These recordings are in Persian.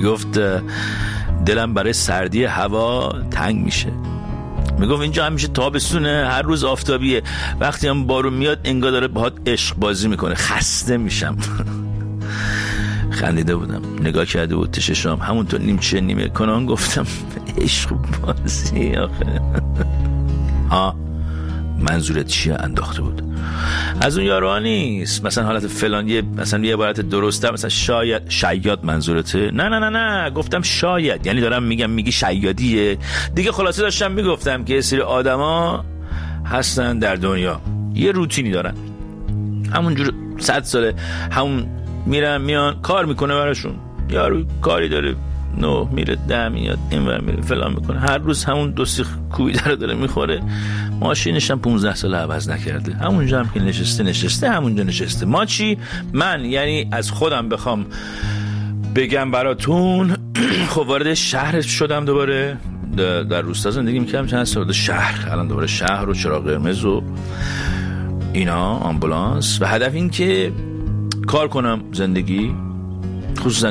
میگفت دلم برای سردی هوا تنگ میشه. میگفت اینجا همیشه تابستونه، هر روز آفتابیه، وقتی هم بارون میاد انگار داره باهات عشق بازی میکنه، خسته میشم. خندیده بودم، نگاه کرده بود تششم، همونطور نیمچه نیمه کنان گفتم عشق بازی آخه. ها منظورت چیه؟ انداخته بود. از اون یارو نیست مثلا حالت فلان، مثلا یه عبارت درسته، مثلا شاید منظورته. نه گفتم شاید، یعنی دارم میگی شیادیه دیگه. خلاصه داشتم میگفتم که یه سری آدما هستن در دنیا یه روتینی دارن، همونجور 100 ساله همون میرن میان کار میکنه براشون. یارو کاری داره 9 میره 10 میاد اینور میره فلان میکنه، هر روز همون دو سیخ کوبیده داره میخوره. ماشینش هم 15 سال عوض نکرده، همونجا هم که نشسته همونجا نشسته. ما چی؟ من یعنی از خودم بخوام بگم براتون، خب وارد شهر شدم دوباره، در روستا زندگی میکردم چند سال، شهر الان دوباره شهر و چراغ قرمز و اینا، آمبولانس، و هدف این که کار کنم، زندگی خصوصا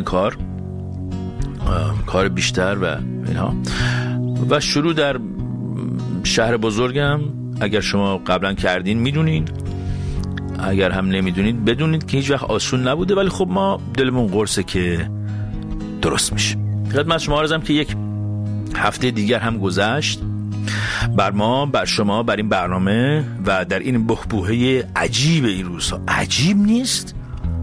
کار بیشتر و اینها. و شروع در شهر بزرگم، اگر شما قبلا کردین میدونین، اگر هم نمیدونید بدونید که هیچ وقت آسون نبوده، ولی خب ما دلمون قرصه که درست میشه. خدمت شما عرضم که یک هفته دیگر هم گذشت بر ما، بر شما، بر این برنامه و در این بحبوحه عجیب این روزها. عجیب نیست؟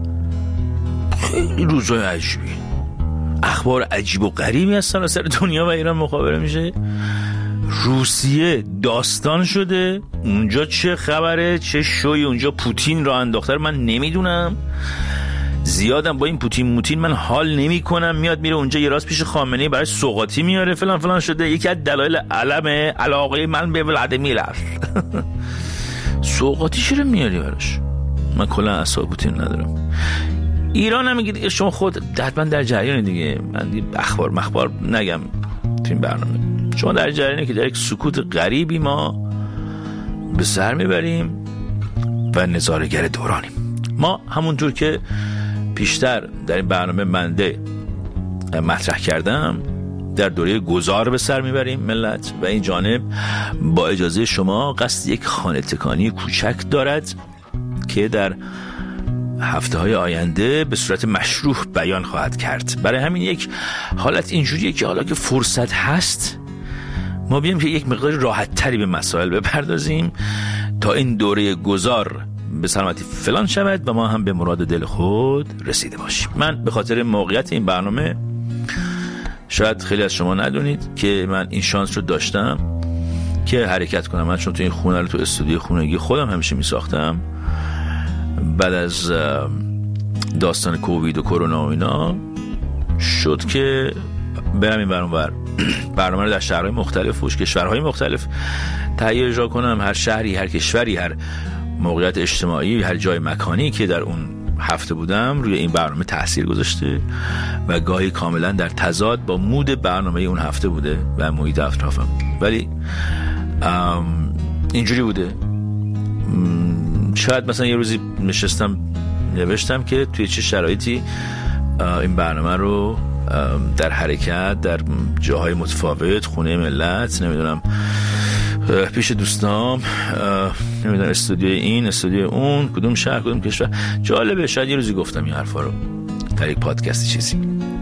خیلی روزهای عجیبی، اخبار عجیب و غریبی از سراسر دنیا و ایران مخابره میشه. روسیه داستان شده، اونجا چه خبره، چه شوی اونجا پوتین را انداخته، من نمیدونم. زیادم با این پوتین من حال نمی کنم. میاد میره اونجا یه راست پیش خامنه‌ای برای سوغاتی میاره فلان فلان شده. یکی از دلایل علاقه من به ولادیمیر است. سوغاتی چرا میاری براش؟ من کلا اصلا پوتین ندارم. ایران هم میگید شما خود حتما در جریان دیگه، من اخبار مخبار نگم تو این برنامه. شما در جریانه که در یک سکوت غریبی ما به سر میبریم و نظاره‌گر دورانیم. ما همونطور که پیشتر در این برنامه منده مطرح کردم، در دوره گذار به سر میبریم ملت، و این جانب با اجازه شما قصد یک خانه تکانی کوچک دارد که در هفته‌های آینده به صورت مشروح بیان خواهد کرد. برای همین یک حالت اینجوریه که حالا که فرصت هست ما بیایم که یک مقدار راحت تری به مسائل بپردازیم تا این دوره گذار به سلامتی فلان شود و ما هم به مراد دل خود رسیده باشیم. من به خاطر موقعیت این برنامه، شاید خیلی از شما ندونید که من این شانس رو داشتم که حرکت کنم. من چون تو این خونه رو تو استودیو خونگی خودم همیشه می ساختم، بعد از داستان کووید و کرونا و اینا شد که برم این برنامه رو در شهرهای مختلف و کشورهای مختلف تهیه اجرا کنم. هر شهری، هر کشوری، هر موقعیت اجتماعی، هر جای مکانی که در اون هفته بودم روی این برنامه تاثیر گذاشته و گاهی کاملا در تضاد با مود برنامه اون هفته بوده و محیط اطرافم. ولی اینجوری بوده. شاید مثلا یه روزی نشستم نوشتم که توی چه شرایطی این برنامه رو در حرکت در جاهای متفاوت، خونه ملت، نمیدونم پیش دوستام، نمیدونم استودیوی این استودیوی اون، کدوم شهر کدوم کشور. جالبه، شاید یه روزی گفتم این حرفا رو در یک پادکستی چیزی.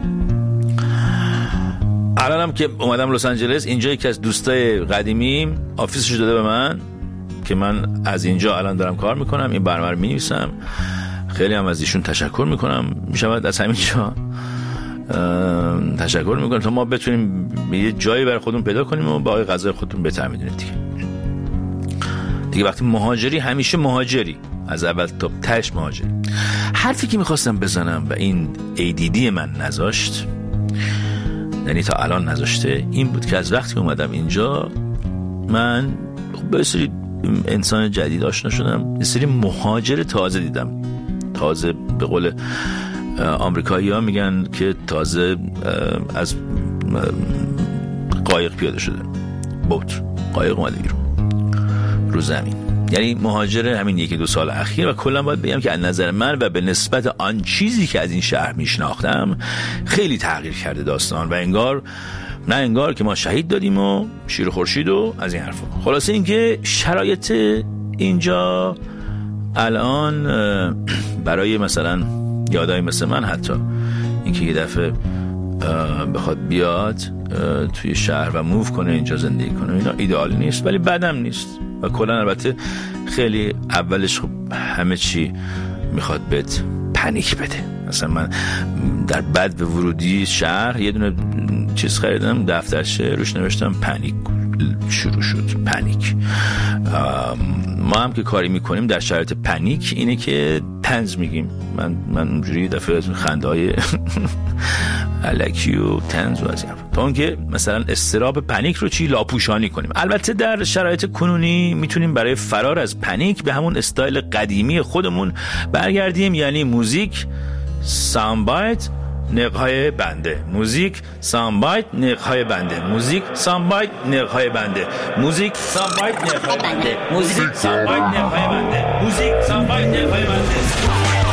الانم که اومدم لس آنجلس، اینجا یکی از دوستای قدیمیم آفیسش داده به من که من از اینجا الان دارم کار میکنم، این برنامه رو مینویسم. خیلی هم از ایشون تشکر میکنم. میشود از همینجا تشکر میکنم تا ما بتونیم یه جایی برای خودمون پیدا کنیم و باقی غذای خودتون بهتر میدونید دیگه. وقتی مهاجری همیشه مهاجری، از اول تا تهش مهاجری. حرفی که میخواستم بزنم و این ADD من نذاشت، یعنی تا الان نذاشته، این بود که از وقتی اومدم اینجا من به سری انسان جدید آشنا شدم، یه سری مهاجر تازه دیدم. تازه به قول آمریکایی ها میگن که تازه از قایق پیاده شده، بوت قایق اومده بیرون رو زمین. یعنی مهاجر همین 1-2 سال اخیر. و کلا باید بگم که از نظر من و به نسبت آن چیزی که از این شهر میشناختم خیلی تغییر کرده داستان، و انگار که ما شهید دادیم و شیر خورشید و از این حرفا. خلاصه اینکه شرایط اینجا الان برای مثلا یادای مثل من، حتی اینکه یه دفعه بخواد بیاد توی شهر و موو کنه اینجا زندگی کنه، اینا ایدئال نیست ولی بدم نیست. و کلا البته خیلی اولش خب همه چی میخواد بهت پنیک بده. مثلا من در بد به ورودی شهر یه دونه چیز خریدم، دفترچه روش نوشتم پنیک، شروع شد پنیک. ما هم که کاری میکنیم در شرایط پنیک اینه که طنز میگیم. من اونجوری دفعه از خنده‌های الکی و طنز و از این تا اون که مثلا استراب پنیک رو لاپوشانی کنیم. البته در شرایط کنونی میتونیم برای فرار از پنیک به همون استایل قدیمی خودمون برگردیم، یعنی موزیک، ساوندبایت، نقهای بنده. موزیک، ساوندبایت، نقهای بنده. موزیک، ساوندبایت، نقهای بنده. موزیک، ساوندبایت، نقهای بنده. موزیک، ساوندبایت، نقهای بنده. موزیک، ساوندبایت، نقهای بنده.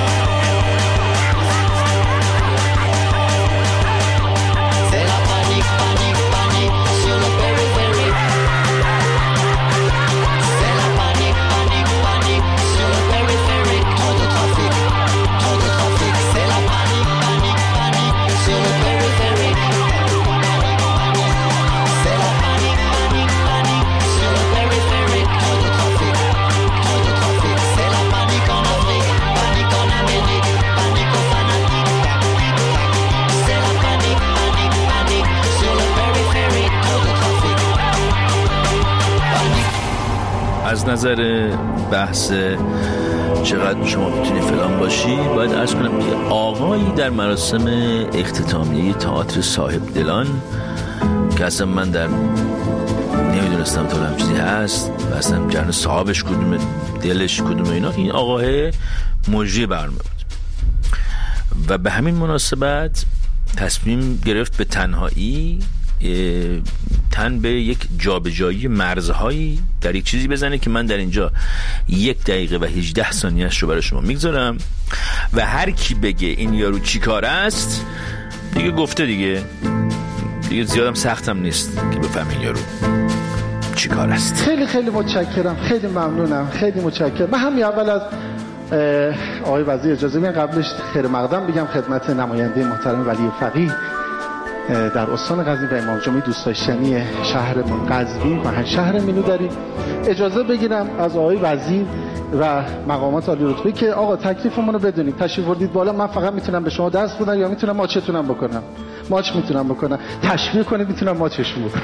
از نظر بحث چقدر شما میتونی فلان باشی، باید عرض کنم که آقایی در مراسم اختتامیه تئاتر صاحب دلان که اصلا من در نمیدونستم تا هم چیزی هست و اصلا جرن صاحبش کدومه، دلش کدومه، اینا، این آقای مجری برنامه بود و به همین مناسبت تصمیم گرفت به تنهایی تن به یک جابجایی مرزهایی در یک چیزی بزنه که من در اینجا 1 دقیقه و 18 ثانیه‌اش رو برای شما میگذارم و هر کی بگه این یارو چی کار است دیگه گفته، دیگه زیادم سختم نیست که بفهمین یارو چی کار است. خیلی خیلی متشکرم، خیلی ممنونم، خیلی متشکرم. من همین اول از آقای وزیر اجازه بدین قبلش خیر مقدم بگم خدمت نماینده محترم ولی فقیه در استان قزوین و امام جمعه دوست داشتنی شهرمون قزوین و شهر مینودری اجازه بگیرم از آقای وزیر و مقامات عالی رتبه که آقا تکلیفمون رو بدونید، تشریف بردید بالا، من فقط میتونم به شما درس بدم یا میتونم ماچتونم بکنم، ماچ میتونم بکنم، تشویق کنید میتونم ماچشون بکنم.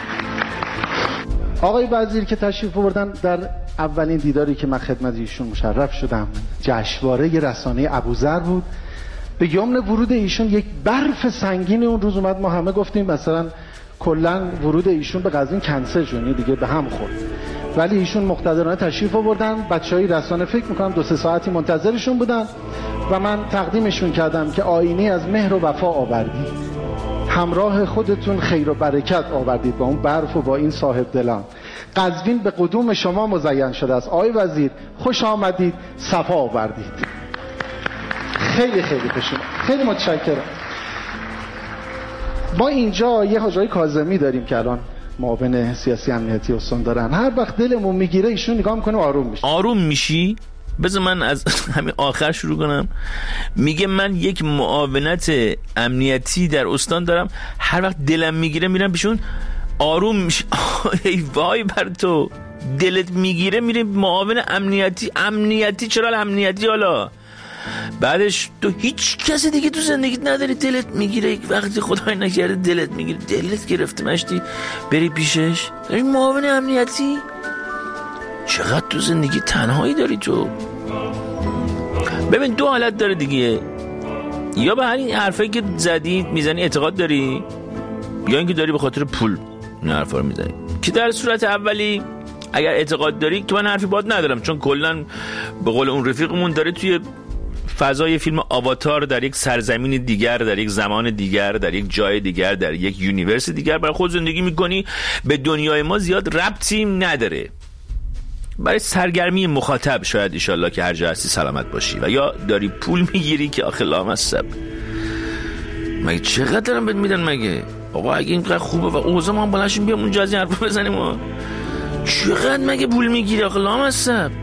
آقای وزیر که تشریف بردن، در اولین دیداری که من خدمت ایشون مشرف شدم جشنواره رسانه ابوذر بود. به یمن ورود ایشون یک برف سنگین اون روز اومد، ما همه گفتیم مثلا کلا ورود ایشون به قزوین کنسل شد، دیگه به هم خورد، ولی ایشون مقتدرانه تشریف آوردن. بچهای رسانه فکر میکنم 2-3 ساعتی منتظرشون بودن و من تقدیمشون کردم که آینه از مهر و وفا آوردید، همراه خودتون خیر و برکت آوردید با اون برف و با این صاحب دلان. قزوین به قدوم شما مزین شده است. آقای وزیر خوش آمدید، صفا آوردید. خیلی خیلی خوشم، خیلی متشکرم. ما اینجا یه حاج آقای کاظمی داریم که الان معاون سیاسی امنیتی استان دارن. هر وقت دلمون میگیره ایشون نگاه میکنه آروم میشه. آروم میشی؟ بذار من از همین آخر شروع کنم. میگه من یک معاونت امنیتی در استان دارم، هر وقت دلم میگیره میرم پیشون آروم میشه. ای وای بر تو، دلت میگیره میری معاون امنیتی چرا امنیتی؟ حالا بعدش تو هیچ کسی دیگه تو زندگیت نداری دلت میگیره، یک وقتی خدای نکرده دلت میگیره، دلت گرفته مشتی بری پیشش داری معاون امنیتی؟ چقدر تو زندگی تنهایی داری تو. ببین 2 حالت داره دیگه، یا به همین حرفایی که زدی میزنی اعتقاد داری، یا اینکه داری به خاطر پول این حرفا رو میزنی. که در صورت اولی اگر اعتقاد داری که من حرفی باهات ندارم، چون کلا به قول اون رفیقمون داره توی فضای فیلم آواتار در یک سرزمین دیگر، در یک زمان دیگر، در یک جای دیگر، در یک یونیورس دیگر برای خود زندگی میکنی، به دنیای ما زیاد ربطی نداره. برای سرگرمی مخاطب شاید ایشالله که هر جا هستی سلامت باشی، و یا داری پول میگیری که آخه لامصب مگه چقدر دارم بهت میدن مگه آقا؟ اگه اینقدر خوبه و اوضاع ما هم بلنشیم بیام اونجا از این حرفا بزنیم ما چقدر مگه پول میگیری آخه لامصب؟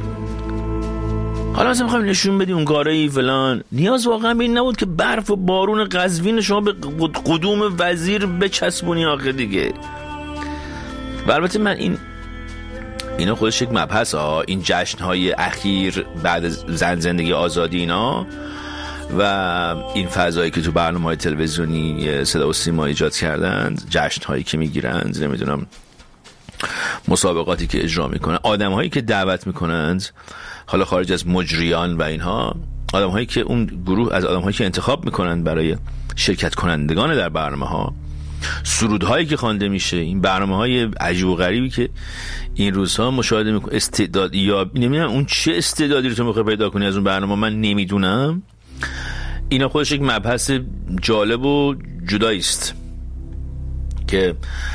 حالا مثلا میخوایم نشون بدی اون کارایی فلان، نیاز واقعا به این نبود که برف و بارون قزوین شما به قدوم وزیر بچسبونی آخه دیگه. و البته من اینا خودش یک مبحث این جشن‌های اخیر بعد از زندگی آزادی اینا و این فضایی که تو برنامه‌های تلویزیونی صدا و سیما ایجاد کردند، جشن‌هایی که میگیرند، نمیدونم مسابقاتی که اجرا میکنن، آدم‌هایی که دعوت میکنند، حالا خارج از مجریان و اینها، آدم‌هایی که اون گروه از آدم‌هایی که انتخاب میکنن برای شرکت کنندگان در برنامه‌ها، سرودهایی که خوانده میشه، این برنامه‌های عجیب و غریبی که این روزها مشاهده میکنه، استعداد یا نمیدونم اون چه استعدادی رو تو میخوای پیدا کنی از اون برنامه من نمیدونم. اینا خودش یک مبحث جالب و جدایی است که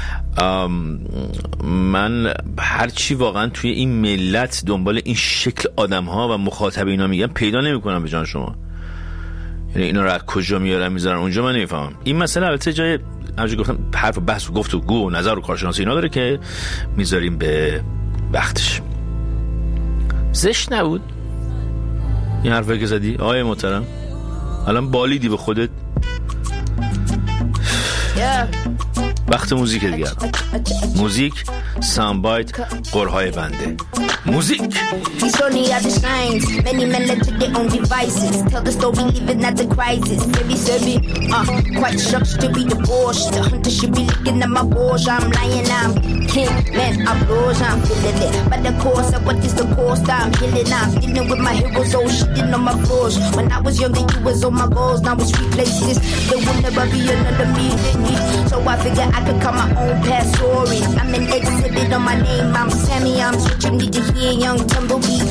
من هرچی واقعا توی این ملت دنبال این شکل آدم‌ها و مخاطب اینا میگم پیدا نمی‌کنم به جان شما. یعنی اینا رو از کجا میارن میذارن اونجا من نمیفهمم. این مسئله البته جای همونجوری گفتم حرف و بحث و گفتگو و نظر و کارشناسی اینا داره که میذاریم به وقتش. زشت نبود این حرفی که زدی آقای محترم؟ الان بالیدی به خودت. وقت موزیک دیگه. موزیک، ساوندبایت، قرهای بنده. موزیک. These only are the signs. Many men led to their own devices. Tell the story living at the crisis. Baby, quite shocked to be divorced. The hunter should be looking at my balls. I'm lying, I'm king, man, I'm rose, I'm feeling it. But the course of what is the cost? I'm healing, I'm dealing with my heroes, oh shitting on my floors. When I was younger, you was on my goals. Now it's replaces. There will never be another me than me. So I figure I could cut my own past story. I'm an exhibit on my name. I'm Sammy, I'm switching me to here, young Tumblebee.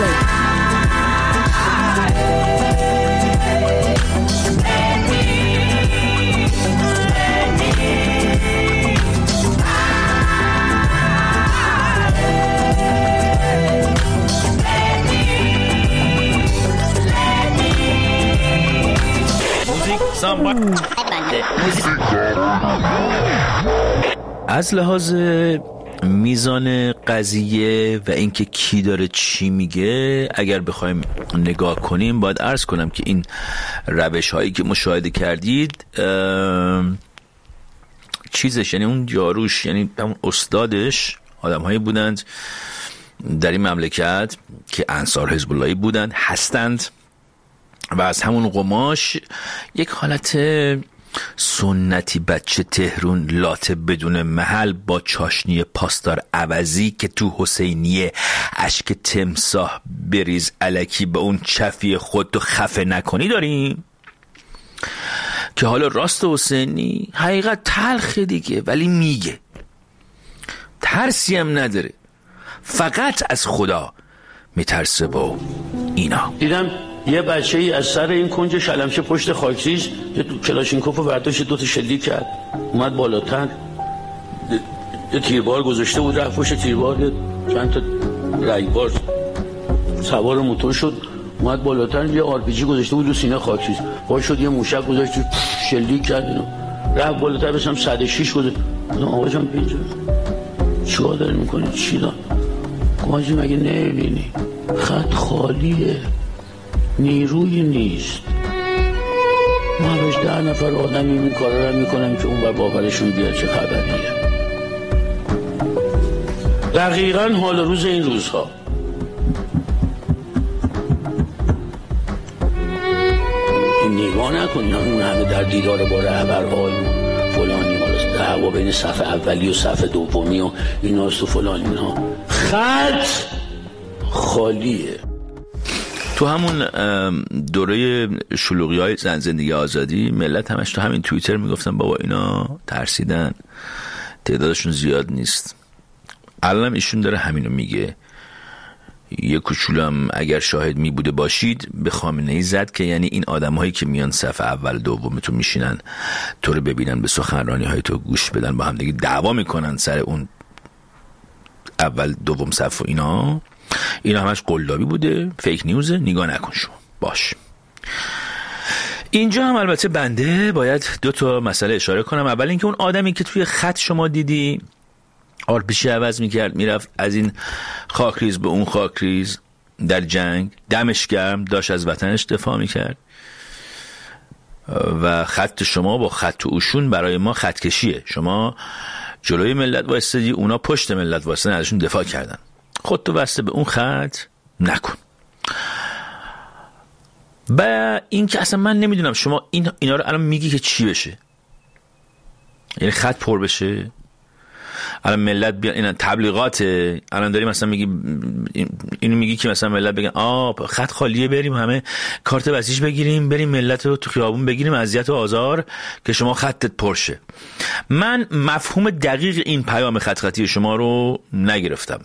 از لحاظ میزان قضیه و اینکه کی داره چی میگه اگر بخوایم نگاه کنیم باید عرض کنم که این روش هایی که مشاهده کردید چیزش یعنی اون جاروش یعنی اون استادش آدم هایی بودند در این مملکت که انصار حزب اللهی بودند هستند و از همون قماش یک حالت سنتی بچه تهرون لاته بدون محل با چاشنی پاسدار عوضی که تو حسینیه اشک تمساح بریز الکی به اون چفی خود تو خفه نکنی داریم که حالا راست حسینی حقیقت تلخه دیگه ولی میگه ترسی هم نداره فقط از خدا میترسه با اینا. دیدم یه بچه‌ای از سر این کنج شلمچه پشت خاکریز یه کلاشینکوف برداشت 2 تا شلیک کرد اومد بالاتر یه تیربار گذاشته بود رفت پشت تیربار یه چند تا رگبار سوار موتور شد اومد بالاتر یه آرپیجی گذاشته بود رو سینه خاکریز پا شد یه موشک گذاشت شلیک کرد اینو رفت بالاتر بسم 106 گذاشت آقا جان بینجا چیکار داری میکنی چی دار گاجی مگه نمیبینی خط خالیه نیروی نیست ما بهش 10 نفر آدمی این کارا رو میکنم که اون بر باورشون بیاد چه خبریه. دقیقاً حال روز این روزها این نگاه نکنین اون همه در دیدار با رهبرهای فلانی دعوا بین صف اولی و صف دومی و ایناست و فلان اینها خط خالیه. تو همون دوره شلوغی‌های زندگی آزادی ملت همش تو همین توییتر میگفتن بابا اینا ترسیدن تعدادشون زیاد نیست. الان ایشون داره همینو میگه. یه کوچولم اگر شاهد می بوده باشید به خامنه‌ای زد که یعنی این آدم‌هایی که میان صف اول دوم تو میشینن تو رو ببینن به سخنرانی‌های تو گوش بدن با هم دیگه دعوا میکنن سر اون اول دوم صف و اینا همش قلابی بوده، فیک نیوزه، نگاه نکن شما. باش. اینجا هم البته بنده باید 2 مسئله اشاره کنم. اول اینکه اون آدمی که توی خط شما دیدی آرپیشی عوض میکرد، میرفت از این خاکریز به اون خاکریز در جنگ، دمش گرم، داشت از وطنش دفاع میکرد و خط شما با خط اوشون برای ما خط کشیه. شما جلوی ملت وایستادی، اونا پشت ملت وایستادن، ازشون دفاع کردن. خودتو واسطه به اون خط نکن. و این که اصلا من نمیدونم شما اینا رو الان میگی که چی بشه، یعنی خط پر بشه، الان ملت بیان، این تبلیغات الان داریم مثلا میگی اینو میگی که مثلا ملت بگن خط خالیه، بریم همه کارت بسیج بگیریم، بریم ملت رو تو خیابون بگیریم اذیت و آزار که شما خطت پرشه. من مفهوم دقیق این پیام خط خطی شما رو نگرفتم.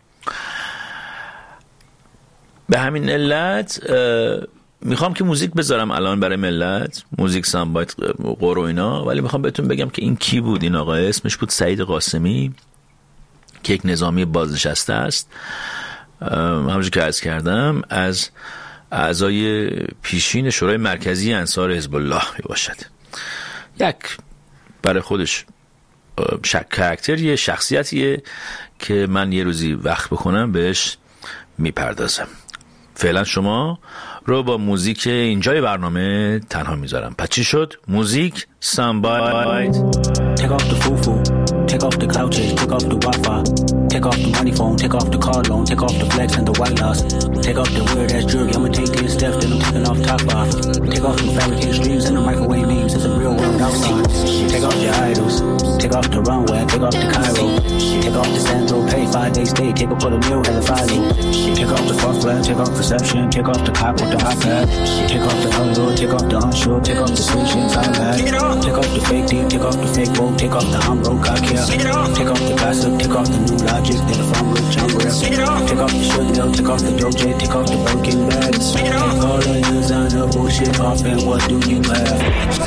به همین علت میخوام که موزیک بذارم الان برای ملت، موزیک سامبایت قور و اینا، ولی میخوام بهتون بگم که این کی بود. این آقا اسمش بود سعید قاسمی که یک نظامی بازنشسته است، همونجور که عرض کردم از اعضای پیشین شورای مرکزی انصار حزب الله باشد. یک برای خودش کاراکتریه، شخصیتیه که من یه روزی وقت بکنم بهش میپردازم. فعلا شما رو با موزیک اینجای برنامه تنها میذارم. پس چی شد؟ موزیک سامبایت. Take off the foo-foo, take off the cloud chase, take off the Wi-Fi, take off the money phone, take off the car loan, take off the flex and the white loss, take off the weird ass jewelry, I'ma take 10 steps, then I'm taking off top off, take off the fabricated streams and the microwave memes, it's a real world outside, take off your idols, take off the runway, take off the Cairo, take off the Sandro, pay 5 days stay, take a put a meal and a follow, take off the fuck flag, take off perception, take off the cop with the iPad, take off the Hollywood, take off the unsure, take off the solutions I had, take off the fake team, take off the fake woke, take off the humble, I care, take off the gossip, take off the new logic, that if I'm rich, I'm real, take off the sugar deal, take off the Doja, take off the broken bags, take all the designer bullshit off and what do you have?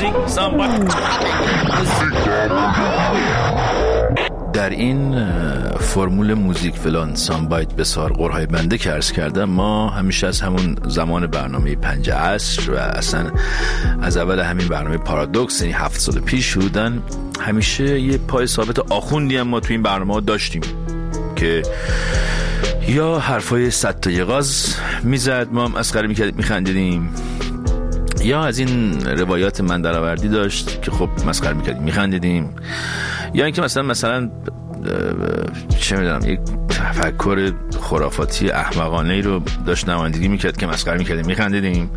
در این فرمول موزیک فلان سامبایت بسار قرهای بنده که عرض کردم، ما همیشه از همون زمان برنامه 5 عصر و اصلا از اول همین برنامه پارادوکس، یعنی 7 سال پیش بودن، همیشه یه پای ثابت آخوندی هم ما تو این برنامه داشتیم که یا حرفای 100 تا غاز میزد، ما هم مسخره میکردیم میخندیدیم، یا از این روایات من درآوردی داشت که خب مسخره میکردیم میخندیدیم، یا اینکه مثلا چه میدونم یک تفکر خرافاتی احمقانه ای رو داشت نمایندگی میکرد که مسخره میکردیم میخندیدیم،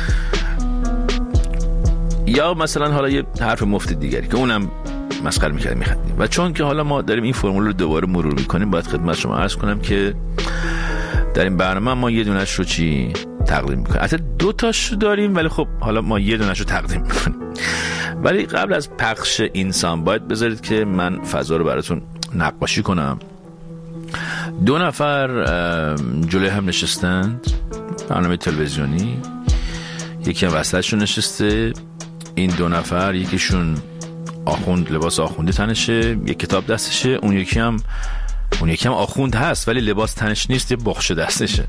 یا مثلا حالا یه حرف مفت دیگری که اونم مسخره میکردیم میخندیدیم. و چون که حالا ما داریم این فرمول رو دوباره مرور میکنیم، باید خدمت شما عرض کنم که در این برنامه ما یه دونش رو تقدیم میکنیم، حتی 2 تاش داریم، ولی خب حالا ما یه دونش رو تقدیم میکنیم. ولی قبل از پخش این سامبایت بذارید که من فضا رو براتون نقاشی کنم. 2 نفر جلوی هم نشستند، برنامه تلویزیونی، یکی هم وسطشون نشسته. این 2 نفر یکیشون آخوند، لباس آخوندی تنشه، یک کتاب دستشه، اون یکی هم آخوند هست ولی لباس تنش نیست، یه بخشه دستشه.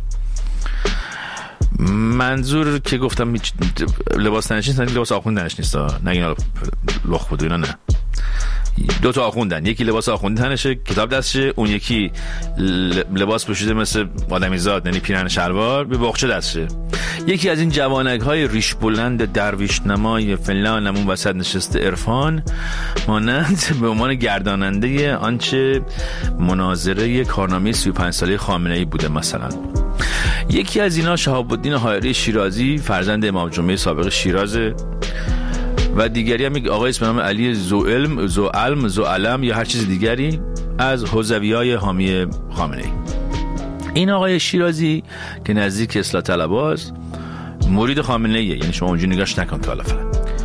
منظور که گفتم لباس تنش نیست، لباس آخوند تنش نیست، نگین لخ بود اینا، نه. 2 تا آخوندن، یکی لباس آخوندی تنشه، کتاب دستشه، اون یکی لباس پوشیده مثل آدمیزاد، یعنی پیرهن شلوار، به بخچه دستشه. یکی از این جوانک های ریش بلند درویش نمای فلان نمون وسط نشسته عرفان مانند به عنوان گرداننده آنچه مناظره کارنامه 35 ساله خامنه ای بوده مثلا. یکی از اینا شهاب الدین حائری شیرازی، فرزند امام جمعه سابق شیرازه، و دیگری هم یک آقای اسم نام علی زوعلم یا هر چیز دیگری از حوزویای حامی خامنه ای. این آقای شیرازی که نزدیک اصلاح طلباست، مرید خامنه ایه، یعنی شما اونجوری نگاش نکن تا حالا فعلا.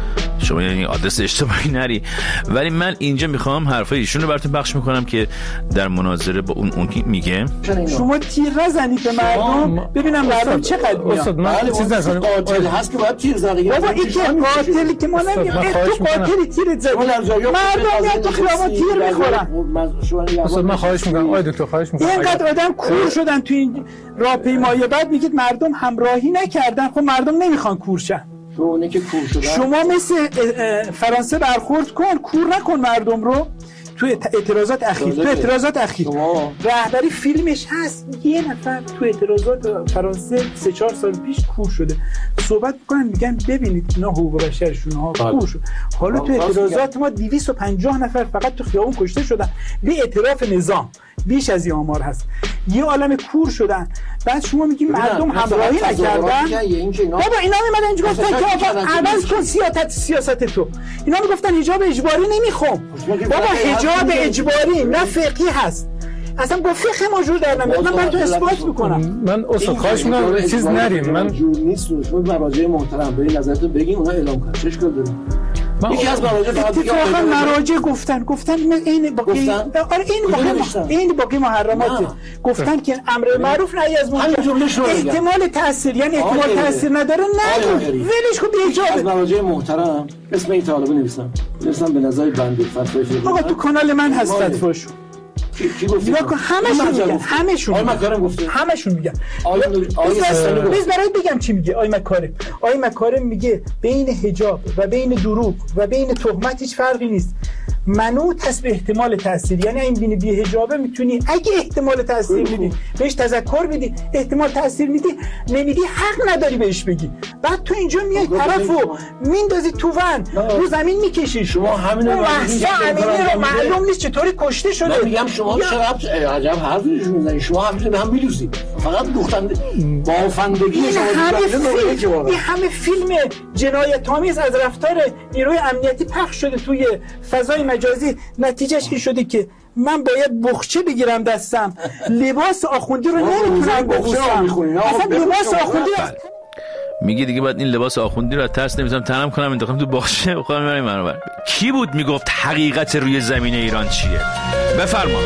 شما یعنی آدرس اشتباهی نری. ولی من اینجا میخوام حرفای ایشون رو براتون پخش میکنم که در مناظره با اون میگه شما تیر نزنید به مردم ببینم مردم چقدر میاد. استاد من چیز نکنم، قاتل هست که باید تیر زنه. بابا این که قاتلی که ما نمیگیم تو قاتلی تیر زدی، مردم میاد تو خیابون تیر میخورن. استاد من خواهش میکنم، آقای دکتر خواهش میکنم، اینقدر آدم کور شدن تو این راهپیمایی، بعد میگید مردم همراهی نکردن. خب مردم نمیخوان کور شن. شما مثل فرانسه برخورد کن، کور نکن مردم رو. تو اعتراضات اخیر رهبری فیلمش هست، یه نفر تو اعتراضات فرانسه 3-4 سال پیش کور شده، صحبت میکنن میگن ببینید اینا حقوق بشرشون ها کور شد. حالا تو اعتراضات ما 250 نفر فقط تو خیابون کشته شدن به اعتراف نظام، بیش از این آمار هست. یه عالم کور شدن. بعد شما میگین مردم همراهی نکردن. بابا اینا میمدن اینجا گفتن که آقا عوض کن سیاست تو. اینا میگفتن حجاب اجباری نمیخوام. بابا حجاب اجباری نه فقهی هست، اصلا با فقه موجود در نمیاد. من براتون اثبات میکنم. من استاد خواهش میکنم چیز نریم. من جور نیست. شما مراجع محترم به نظرتون بگین اونا اعلام کنن. چش کار داره؟ یکی از مراجع اتفاقا مراجع گفتن این باقی این باقی محرمات گفتن که امر معروف نهی از منکر احتمال تاثیر، یعنی احتمال تاثیر نداره نگو ولش کن. بیجا از مراجع محترم اسم این طالبو نویسم به نظر بنده فتوای فقهی. آقا تو کانال من هست فتواشو. کی گفت؟ همشون میگن. بس برای بگم چی میگه آقای مکارم میگه بین حجاب و بین دروغ و بین تهمت هیچ فرقی نیست، منوط هست به احتمال تاثیر. یعنی این بی حجابه میتونی اگه احتمال تاثیر میدی بهش تذکر بدی، احتمال تاثیر میدی نمیدی حق نداری بهش بگی. بعد تو اینجا میای طرفو میندازی تو ون رو زمین میکشی. شما همین رو معلوم نیست چطوری کشته شده. میگم شما چقدر عجب حرفی میزنید. شما همین به هم میلوزید. فقط گفتن بافندگی شما این همه فیلم جنایت آمیز از رفتار نیروی امنیتی پخش شده توی فضای مجازی. نتیجهش این شده که من باید بخچه بگیرم دستم، لباس آخوندی رو نمیتونم بپوشم. اصلا لباس آخوندی میگه دیگه باید این لباس آخوندی رو از ترس نمیتونم تنم کنم، انداختم تو باغچه بخوام میبرم منو. کی بود میگفت حقیقت روی زمین ایران چیه؟ بفرما.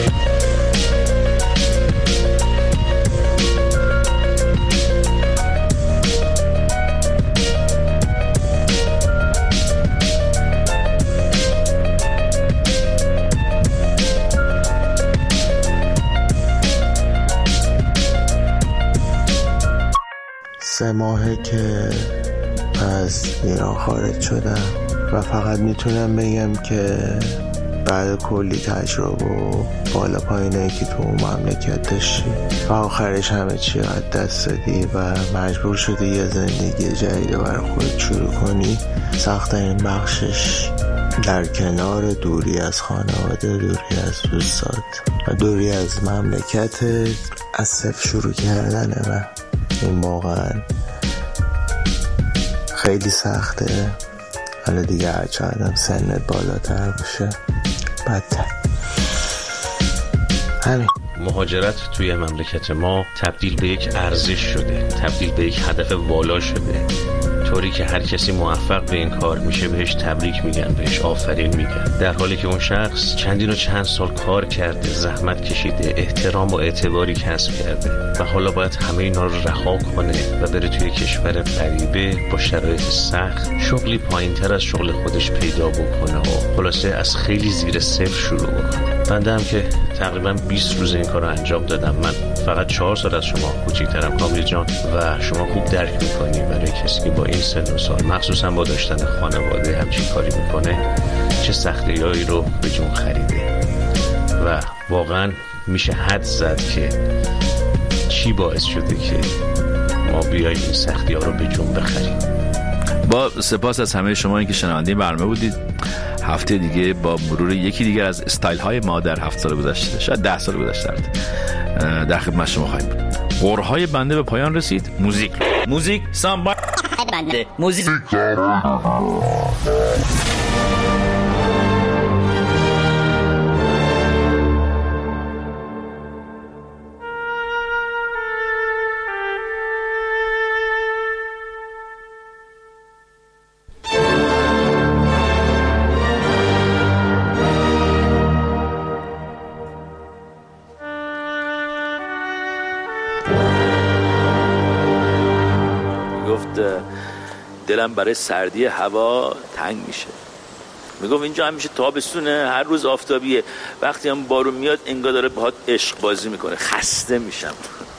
سه ماهه که از ایران خارج شدم و فقط میتونم بگم که بعد کلی تجربه و بالا پایینایی که تو مملکت داشتی و آخرش همه چی از دست دادی و مجبور شدی یه زندگی جدید برای خودت شروع کنی، سخت‌ترین بخشش در کنار دوری از خانواده، دوری از دوستات و دوری از مملکت از صفر شروع کردنه و این واقعا خیلی سخته. حالا دیگه هرچه آدم سنت بالاتر باشه بدتر. همین. مهاجرت توی مملکت ما تبدیل به یک ارزش شده، تبدیل به یک هدف والا شده، طوری که هر کسی موفق به این کار میشه بهش تبریک میگن، بهش آفرین میگن، در حالی که اون شخص چندین و چند سال کار کرده، زحمت کشیده، احترام و اعتباری کسب کرده و حالا باید همه اینا رو رها کنه و بره توی کشور غریبه با شرایط سخت شغلی پایینتر از شغل خودش پیدا بکنه و خلاصه از خیلی زیر صفر شروع بکنه. بنده هم که تقریبا 20 روز این کار رو انجام دادم. من فقط 4 سال از شما کوچیک‌ترم کامل جان و شما خوب درک میکنی برای کسی که با این سن و سال مخصوصا با داشتن خانواده همچین کاری میکنه چه سختی‌هایی رو به جون خریده و واقعا میشه حد زد که چی باعث شده که ما بیاییم این سختی‌ها رو به جون بخریم. با سپاس از همه شما این که شنونده برنامه بودید. هفته دیگه با مرور یکی دیگر از استایل های ما در 7 سال گذشته، شاید 10 سال گذشته در خدمت شما خواهیم بود. قرهای بنده به پایان رسید. موزیک سامبا بنده موزیک دلم برای سردی هوا تنگ میشه. میگفت اینجا همیشه تابستونه، هر روز آفتابیه، وقتی هم بارون میاد انگار داره باهات عشق بازی میکنه، خسته میشم.